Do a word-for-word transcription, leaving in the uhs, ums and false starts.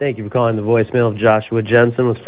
Thank you for calling the voicemail of Joshua Jensen with